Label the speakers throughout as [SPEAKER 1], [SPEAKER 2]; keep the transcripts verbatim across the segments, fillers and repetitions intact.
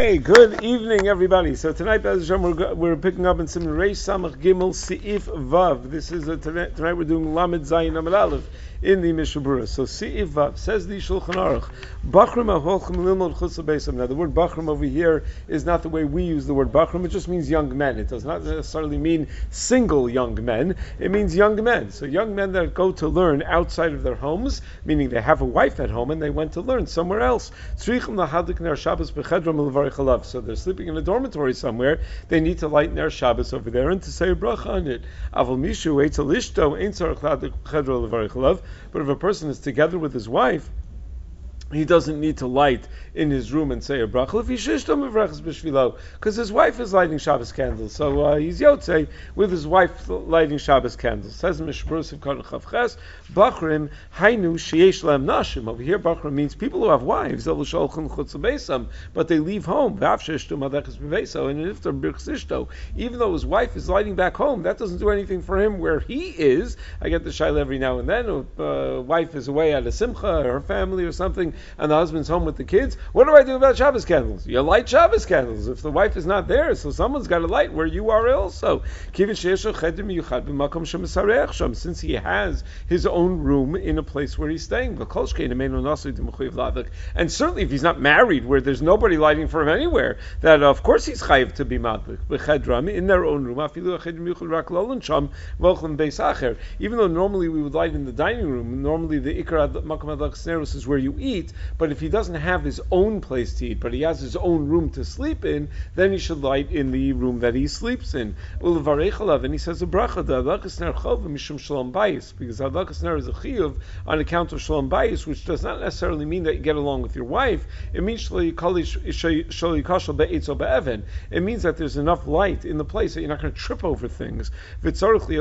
[SPEAKER 1] Okay, good evening, everybody. So tonight, Be'ez Hashem, we're, we're picking up in Siman Reish Samach Gimel Seif Vav. This is a, tonight, tonight we're doing Lamed Zayin Amud Aleph in the Mishnah Berurah. So Seif Vav says the Shulchan Aruch. Bachrim aholchem lilmod chutz lebeisam. Now the word bachrim over here is not the way we use the word bachrim. It just means young men. It does not necessarily mean single young men. It means young men. So young men that go to learn outside of their homes, meaning they have a wife at home and they went to learn somewhere else. Tzrichim lahadik ner Shabbos bechedram levarich alav. So they're sleeping in a dormitory somewhere. They need to light ner Shabbos over there and to say a bracha on it. Aval mishu eitzel ishto ein tzarich lahadik bechedram levarich alav. But if a person is together with his wife, he doesn't need to light in his room and say a bracha because his wife is lighting Shabbos candles. So uh, he's yotzei with his wife lighting Shabbos candles. Says Mishprusiv Karn Chavches, Bachrim Hainu Sheyesh Lam Nashim. Over here, Bachrim means people who have wives, but they leave home. And if they're birchsishto, even though his wife is lighting back home, that doesn't do anything for him where he is. I get the shaila every now and then. If uh, wife is away at a simcha or her family or something, and the husband's home with the kids, what do I do about Shabbos candles? You light Shabbos candles. If the wife is not there, so someone's got to light where you are also. Since he has his own room in a place where he's staying. And certainly if he's not married, where there's nobody lighting for him anywhere, that of course he's chayiv to be madlik in their own room. Even though normally we would light in the dining room, normally the ikar makom adlak sneros is where you eat, but if he doesn't have his own place to eat, but he has his own room to sleep in, then he should light in the room that he sleeps in. And he says a bracha, because adlakas ner is a chiyuv on account of shalom bayis, which does not necessarily mean that you get along with your wife. It means it means that there's enough light in the place that you're not going to trip over things. And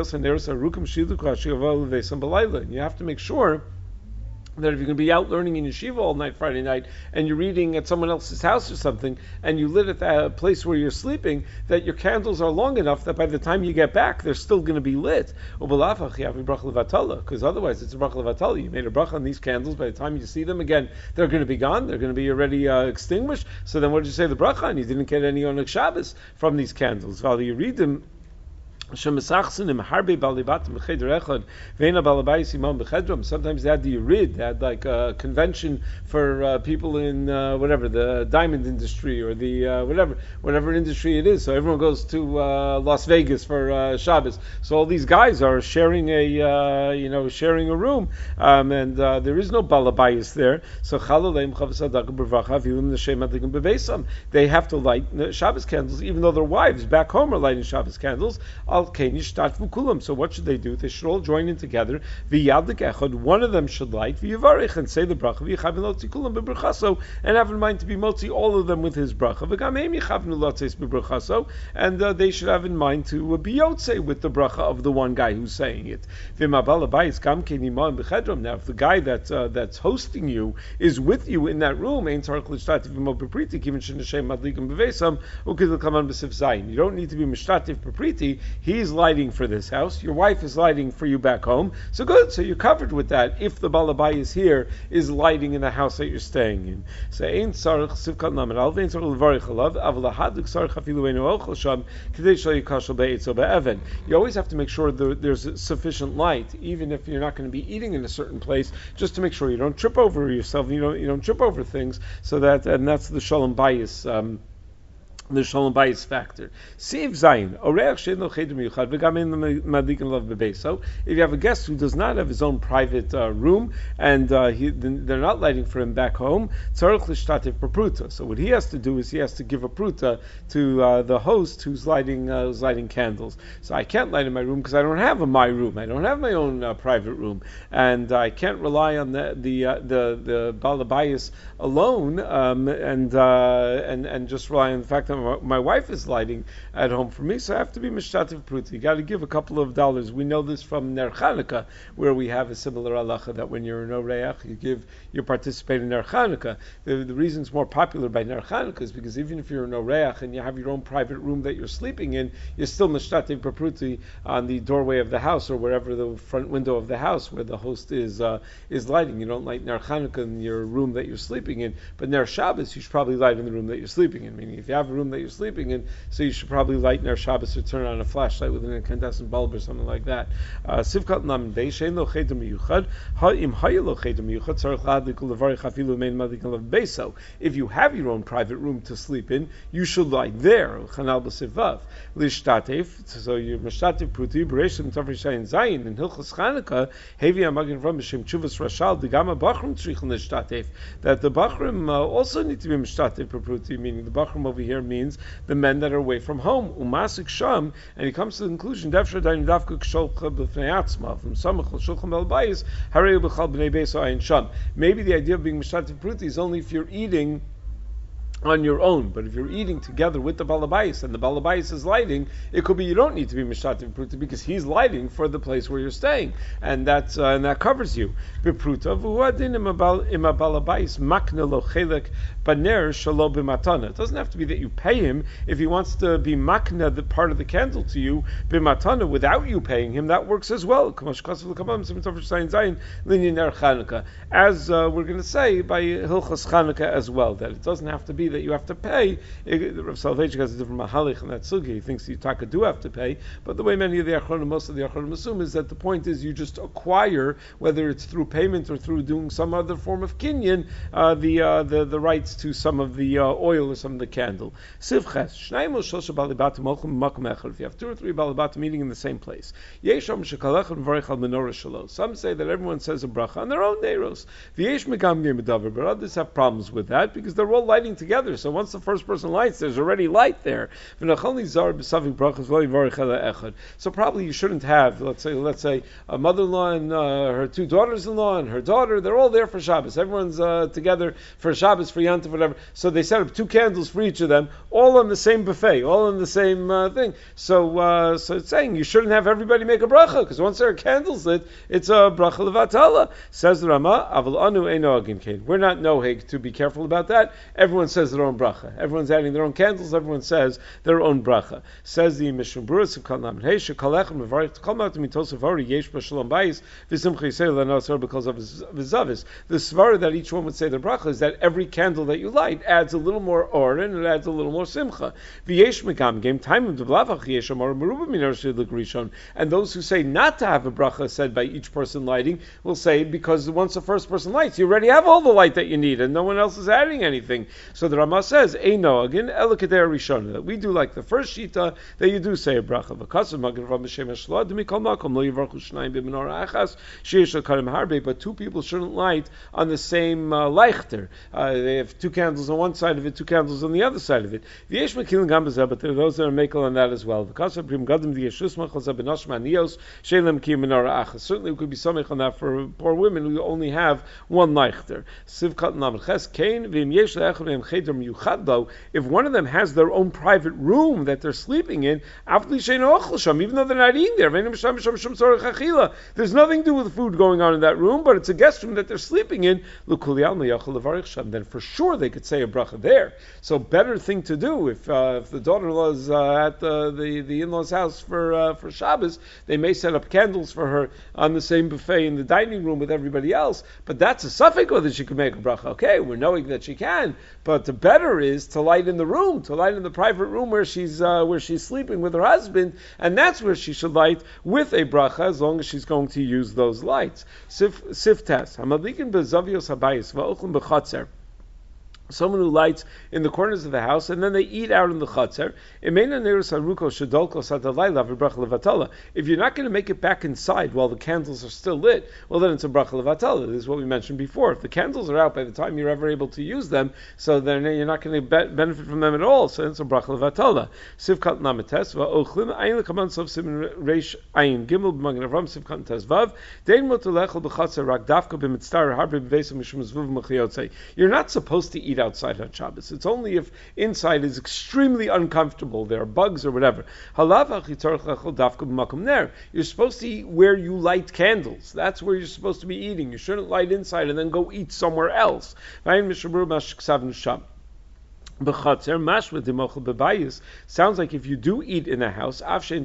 [SPEAKER 1] you have to make sure that if you're going to be out learning in yeshiva all night Friday night and you're reading at someone else's house or something and you live at that place where you're sleeping, that your candles are long enough that by the time you get back they're still going to be lit. Because otherwise it's a bracha levatala. You made a bracha on these candles, by the time you see them again they're going to be gone, they're going to be already uh, extinguished. So then what did you say the bracha on? You didn't get any on Shabbos from these candles. While you read them, sometimes they had the Yurid, they had like a convention for uh, people in uh, whatever, the diamond industry or the uh, whatever whatever industry it is. So everyone goes to uh, Las Vegas for uh, Shabbos. So all these guys are sharing a uh, you know sharing a room, um, and uh, there is no balabayis there. So they have to light Shabbos candles, even though their wives back home are lighting Shabbos candles. So what should they do? They should all join in together. One of them should light and say the bracha and have in mind to be motzi all of them with his bracha. And uh, they should have in mind to uh, be yotze with the bracha of the one guy who's saying it. Now, if the guy that uh, that's hosting you is with you in that room, you don't need to be mishtativ papriti. He's lighting for this house. Your wife is lighting for you back home. So good. So you're covered with that. If the balabai is here, is lighting in the house that you're staying in. So ein tzarich sivkat lamed alv ein tzarich levarich alav aval hadik tzarich afilu einu ochel sham k'dei shel yikashel be'etzo be'even. You always have to make sure that there's sufficient light, even if you're not going to be eating in a certain place, just to make sure you don't trip over yourself. You don't you don't trip over things. So that and that's the shalom bayis. Um, The shalom bayis factor. Siv zayin. Oreach she'en cheder miyuchad v'gam ein madlikin lav bebeso. If you have a guest who does not have his own private uh, room and uh, he, they're not lighting for him back home, tzarich l'shtativ pruta. So what he has to do is he has to give a pruta to uh, the host who's lighting uh, who's lighting candles. So I can't light in my room because I don't have a my room. I don't have my own uh, private room, and I can't rely on the the uh, the the balabayis alone um, and uh, and and just rely on the fact that My, my wife is lighting at home for me, so I have to be Mishtatev Pruti. You got to give a couple of dollars. We know this from Ner Chanukah, where we have a similar halacha that when you're in Oreach, you give, you participate in Ner Chanukah. The, the reason it's more popular by Ner Chanukah is because even if you're in Oreach and you have your own private room that you're sleeping in, you're still Mishtatev Pruti on the doorway of the house or wherever the front window of the house where the host is uh, is lighting. You don't light Ner Chanukah in your room that you're sleeping in, but Ner Shabbos you should probably light in the room that you're sleeping in. Meaning, if you have a room that you're sleeping in, so you should probably light Ner Shabbos or turn on a flashlight with an incandescent bulb or something like that. Sivkat Nam Bei Shein Lo Cheder Miyuchad Ha'im Hayil Lo Cheder Miyuchad Tzarich La'adlik U'Levarich Afilu Mein Madlik Alav Beiso. If you have your own private room to sleep in, you should light there. Chanal B'Sivav Lishtatef. So you're Mishtatev Pruti B'Reishim Tavri Shayin Zayin in Hilchos Chanukah Hevi Amagin Ram B'Shem Tshuvas Rashal D'Gama Bachrim Tzrichen Lishtatef. That the Bachrim uh, also need to be Mishtatev Pruti, meaning the Bachrim over here means the men that are away from home. Umasik Sham, and he comes to the conclusion, Defshar Dain Davka Ksholcha B'Fnei Atzma, from Samach L'Shulchan B'Albayis, Harei B'Chal B'nei Beis Ayin Sham. Maybe the idea of being Mishtatev Pruti is only if you're eating on your own, but if you're eating together with the balabais and the balabais is lighting, it could be you don't need to be Mishtatev Pruti because he's lighting for the place where you're staying, and that's uh, and that covers you. B'Pruta v'huadin im balabais makna lo chelek baner shalo b'matana. It doesn't have to be that you pay him if he wants to be makna, the part of the candle, to you b'matana without you paying him. That works as well. As uh, we're going to say by Hilchos Chanukah as well, that it doesn't have to be that you have to pay. Rav Soloveitchik has a different mahalich in that sugi. He thinks you taka do have to pay, but the way many of the achronim, most of the achronim assume, is that the point is you just acquire, whether it's through payment or through doing some other form of kinyan, uh, the, uh, the the rights to some of the uh, oil or some of the candle. Sivches shnayim or shosha balibatim olchem makom echad. If you have two or three balibatim meeting in the same place, yesham shekalechad v'varich al menorah shalo. Some say that everyone says a bracha on their own neiros. V'yesh megam gei medavar, but others have problems with that because they're all lighting together. So once the first person lights, there's already light there. So probably you shouldn't have, let's say, let's say a mother-in-law and uh, her two daughters-in-law and her daughter. They're all there for Shabbos. Everyone's uh, together for Shabbos, for Yantav, whatever. So they set up two candles for each of them, all on the same buffet, all on the same uh, thing. So, uh, so it's saying you shouldn't have everybody make a bracha because once there are candles lit, it's a bracha levatala. Says the Rama, Aval anu eino agin kain. We're not noheg to be careful about that. Everyone says their own bracha. Everyone's adding their own candles. Everyone says their own bracha. Says the Mishnah Berurah of Kal Lamed Hey Shekalechem Mevarich Kol Ma'at Mitos Avari Yesh B'Shalom Bayis V'Simcha Yisrael L'Nosar because of V'Zavis. The svara that each one would say their bracha is that every candle that you light adds a little more or and it adds a little more simcha. V'Yesh Megam Game Time D'Vlavach Yesh Amar Meruba Minar Shidlik Rishon. And those who say not to have a bracha said by each person lighting will say because once the first person lights, you already have all the light that you need and no one else is adding anything. So the Rama says, Eino again, Elikadei Rishon, that we do like the first shita, that you do say a bracha. But two people shouldn't light on the same uh, leichter. Uh, they have two candles on one side of it, two candles on the other side of it. But there are those that are makel on that as well. Certainly we could be samech on that for poor women who only have one leichter. If one of them has their own private room that they're sleeping in, even though they're not eating there, there's nothing to do with the food going on in that room, but it's a guest room that they're sleeping in, then for sure they could say a bracha there. So better thing to do, if uh, if the daughter-in-law is uh, at the, the, the in-law's house for uh, for Shabbos, they may set up candles for her on the same buffet in the dining room with everybody else, but that's a suffix whether she can make a bracha. Okay, we're knowing that she can, but the better is to light in the room, to light in the private room where she's uh, where she's sleeping with her husband, and that's where she should light with a bracha as long as she's going to use those lights. Sif tes hamalikin bezavios habayis va'ochlim bechatzer. Someone who lights in the corners of the house and then they eat out in the chutzner. If you're not going to make it back inside while the candles are still lit, well then it's a bracha levatala. This is what we mentioned before. If the candles are out by the time you're ever able to use them, so then you're not going to be- benefit from them at all. So it's a bracha levatala. Sivkat namates va'ochlim ayin lekaman sof simin reish ayin gimel b'magen avram sivkat tezvav dein motu lechel b'chatzer rak dafka b'mitztar harbe b'veisa mishum zvuv mechiyotzei. You're not supposed to eat outside on Shabbos. It's only if inside is extremely uncomfortable, there are bugs or whatever. You're supposed to eat where you light candles. That's where you're supposed to be eating. You shouldn't light inside and then go eat somewhere else. Sounds like if you do eat in a house,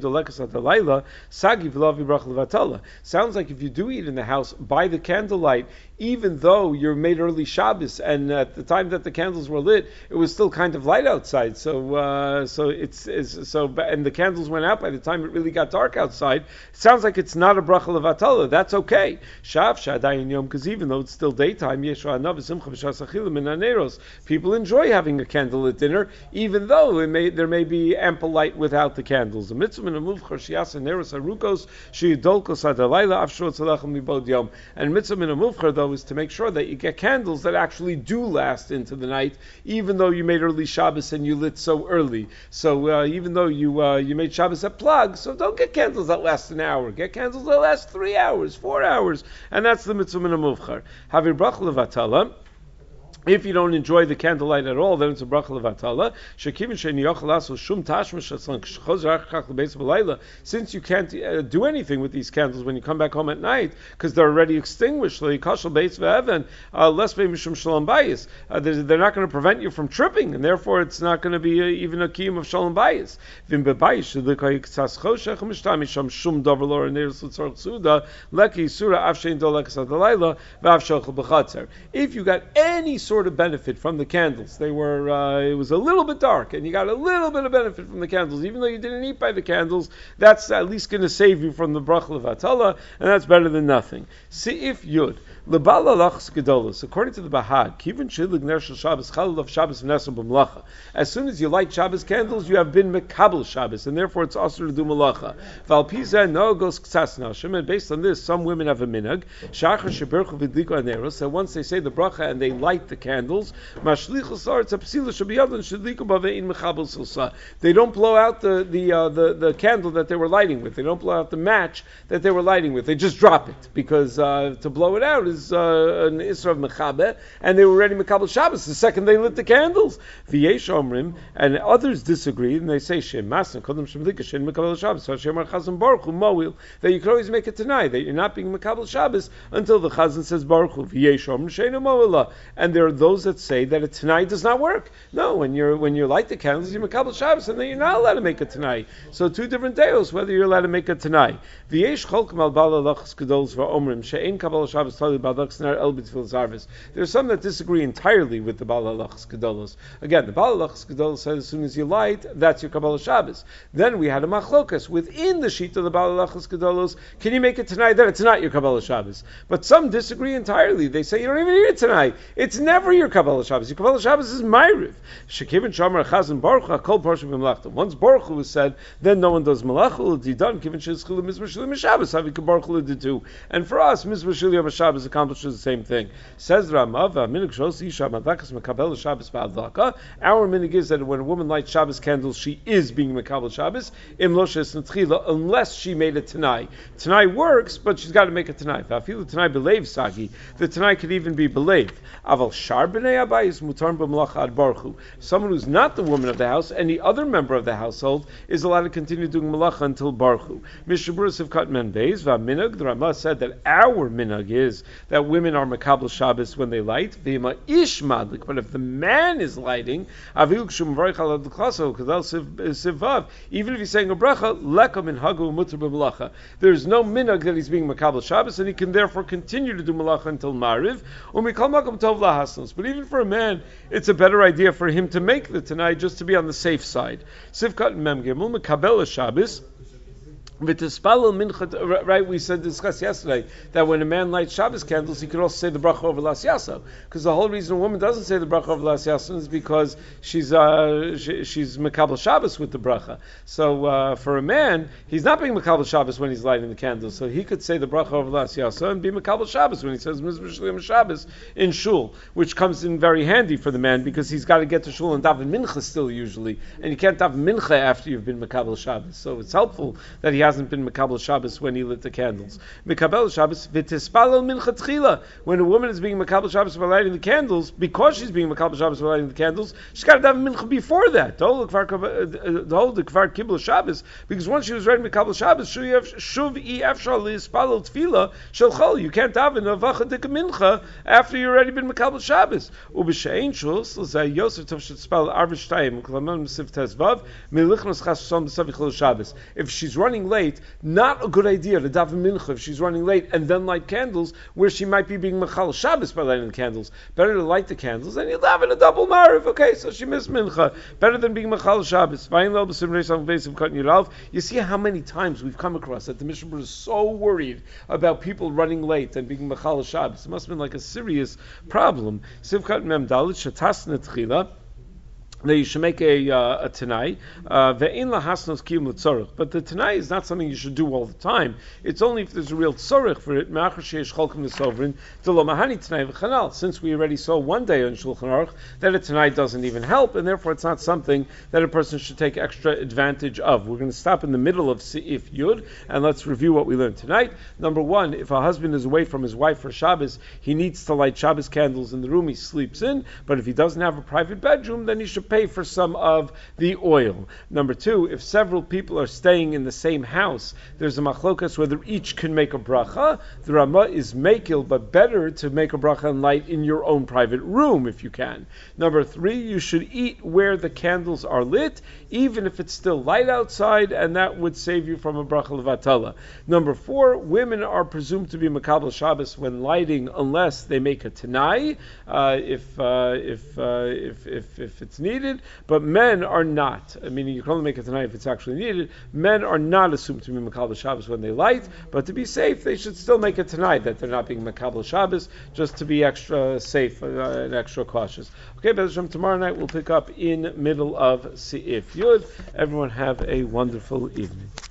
[SPEAKER 1] sounds like if you do eat in the house by the candlelight, even though you're made early Shabbos, and at the time that the candles were lit, it was still kind of light outside. So, uh, so it's, it's so, and the candles went out by the time it really got dark outside. It sounds like it's not a bracha levatala. That's okay. Because even though it's still daytime, people enjoy having a candlelit dinner, even though it may, there may be ample light without the candles. The mitzvah and mitzvah min amuvchar though is to make sure that you get candles that actually do last into the night, even though you made early Shabbos and you lit so early. So uh, even though you uh, you made Shabbos at plug, so don't get candles that last an hour. Get candles that last three hours, four hours, and that's the mitzvah min amuvchar. Havir brach levatala. If you don't enjoy the candlelight at all, then it's a bracha levatala. Since you can't uh, do anything with these candles when you come back home at night, because they're already extinguished, uh, they're, they're not going to prevent you from tripping, and therefore it's not going to be uh, even a kiyum of shalom bayis. If you got any sort of benefit from the candles, they were uh, it was a little bit dark, and you got a little bit of benefit from the candles, even though you didn't eat by the candles, that's at least going to save you from the bracha levatala, and that's better than nothing. See if Yud. According to the Bahad, as soon as you light Shabbos candles, you have been mekabel Shabbos, and therefore it's also to do malacha. And based on this, some women have a minhag that once they say the bracha and they light the candles, they don't blow out the the, uh, the the candle that they were lighting with. They don't blow out the match that they were lighting with. They just drop it, because uh, to blow it out is uh, an isra of mechabe, and they were ready mekabel Shabbos the second they lit the candles. V'yesh omrim, and others disagree, and they say shem masna kodem shem lika shem mekabel Shabbos Hashem chazan baruch hu moil, that you can always make it tonight, that you're not being mekabel Shabbos until the chazan says baruch hu. V'yesh omrim sheinu moila, and there are those that say that a tonight does not work. No, when you're when you light the candles, you're mekabel Shabbos, and then you're not allowed to make it tonight. So two different deos whether you're allowed to make it tonight. V'yesh cholkim al bala lachas gedolos v'omrim she'en kabel Shabbos tali. There's some that disagree entirely with the Baal Halachas Gedolos. Again, the Baal Halachas Gedolos said as soon as you light, that's your Kabbalah Shabbos. Then we had a machlokas within the sheet of the Baal Halachas Gedolos. Can you make it tonight? Then it's not your Kabbalah Shabbos. But some disagree entirely. They say you don't even need it tonight. It's never your Kabbalah Shabbos. Your Kabbalah Shabbos is Ma'ariv. Shekivin Shamar Chazan Baruch Hakol Parsha B'Melachta. Once Baruch Hu is said, then no one does Malacha. L'Didan Kivin Shezchilu Mizvah Shili Mishabbos Havi Baruch Hu L'Didu. And for us, Mizvah Shili Mishabbos accomplishes the same thing. Says Ramav, minig shos isha madakas mekabel Shabbos ba'adlaka. Our minig is that when a woman lights Shabbos candles, she is being mekabel Shabbos im lo she'esnetchila, unless she made it tonight. Tonight works, but she's got to make it tonight. Va'afilu tonight belev sagi. The tonight could even be believed. Aval shar b'nei abayis mutar b'melacha ad baruch hu. Someone who's not the woman of the house, any other member of the household, is allowed to continue doing melacha until baruch hu. Mishaburas have cut men beis. Va'minag. The Ramah said that our minag is that women are mekabel Shabbos when they light. V'ima ish madlik, but if the man is lighting, even if he's saying a bracha, leka min hagu mutar b'melacha. There's no minhag that he's being mekabel Shabbos, and he can therefore continue to do melacha until Mariv. Umikol makom tov lahasnos. But even for a man, it's a better idea for him to make the tonight just to be on the safe side. Sivkat mem gimel mekabel Shabbos. Right, we said discussed yesterday that when a man lights Shabbos candles, he could also say the bracha over Las Yasa. Because the whole reason a woman doesn't say the bracha over Las Yasa is because she's uh, she, she's mekabel Shabbos with the bracha. So uh, for a man, he's not being mekabel Shabbos when he's lighting the candles. So he could say the bracha over Las Yasa and be mekabel Shabbos when he says Mizvah Shlim Shabbos in shul, which comes in very handy for the man because he's got to get to shul and daven mincha still usually, and you can't daven mincha after you've been mekabel Shabbos. So it's helpful that he hasn't been Makabel Shabbos when he lit the candles. Makabel Shabbos v'tispalel mincha tchila. When a woman is being Makabel Shabbos by lighting the candles, because she's being Makabel Shabbos by lighting the candles, she's got to have mincha before that. The whole the kvar kibbul Shabbos, because once she was writing Makabel Shabbos, shuv i efshal lispalel tefila shel chol. You can't have a navacha dik mincha after you've already been Makabel Shabbos. Ub'she'ein shus l'zay Yosef tov shetispal arvish tayim k'lamon m'sif tezvav milichnos chas som b'savichol Shabbos. If she's running late, not a good idea to daven mincha if she's running late and then light candles where she might be being Machal Shabbos by lighting the candles. Better to light the candles and you'll daven a double mariv. Okay, so she missed mincha. Better than being Machal Shabbos. You see how many times we've come across that the Mishnah Berurah is so worried about people running late and being Machal Shabbos. It must have been like a serious problem. Sivkat Mem Dalit Shatasna Tchila. That you should make a, uh, a Tanai, ve'in lahasnos kiyum l'tzorich. But the Tanai is not something you should do all the time. It's only if there's a real tzorich for it. Me'achar sheish cholkim l'sovrin d'lo mahani Tanai v'chanal. Since we already saw one day on Shulchan Aruch that a Tanai doesn't even help, and therefore it's not something that a person should take extra advantage of. We're going to stop in the middle of Seif Yud, and let's review what we learned tonight. Number one, if a husband is away from his wife for Shabbos, he needs to light Shabbos candles in the room he sleeps in, but if he doesn't have a private bedroom, then he should pay for some of the oil. Number two, if several people are staying in the same house, there's a machlokas whether each can make a bracha. The Rama is makil, but better to make a bracha and light in your own private room if you can. Number three, you should eat where the candles are lit, even if it's still light outside, and that would save you from a bracha levatala. Number four, women are presumed to be makabel Shabbos when lighting, unless they make a tanai, uh, if, uh, if, uh, if if if it's needed. But men are not. Meaning you can only make a tanai if it's actually needed. Men are not assumed to be makabel Shabbos when they light, but to be safe, they should still make a tanai that they're not being makabel Shabbos, just to be extra safe uh, and extra cautious. Okay, Be'ez Hashem, tomorrow night we'll pick up in middle of Seif Yud. Everyone have a wonderful evening.